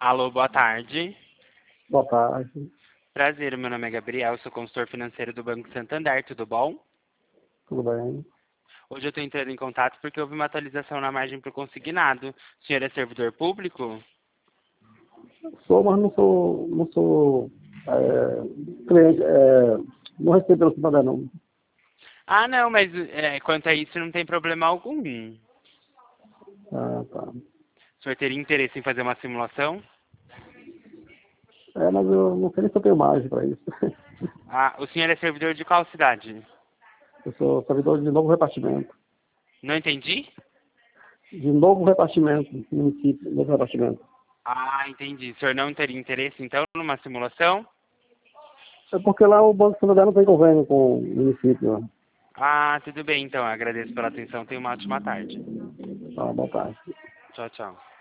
Alô, boa tarde. Boa tarde, Prazer, meu nome é Gabriel, sou consultor financeiro do Banco Santander, tudo bom? tudo bem? Hoje eu estou entrando em contato porque houve uma atualização na margem para o consignado. O senhor é servidor público? Sou, mas não sou cliente, não recebo pelo cidadão, não. Ah, não, mas quanto a isso não tem problema algum. Ah, tá. O senhor teria interesse em fazer uma simulação? Mas eu não sei nem se eu tenho margem para isso. Ah, o senhor é servidor de qual cidade? Eu sou servidor de novo repartimento. Não entendi? De novo repartimento, município, novo repartimento. Ah, entendi. O senhor não teria interesse, então, numa simulação? É porque lá o Banco Santander não tem convênio com o município, né? Ah, tudo bem, então. Agradeço pela atenção. Tenha uma ótima tarde. Tá, boa tarde. Tchau, tchau.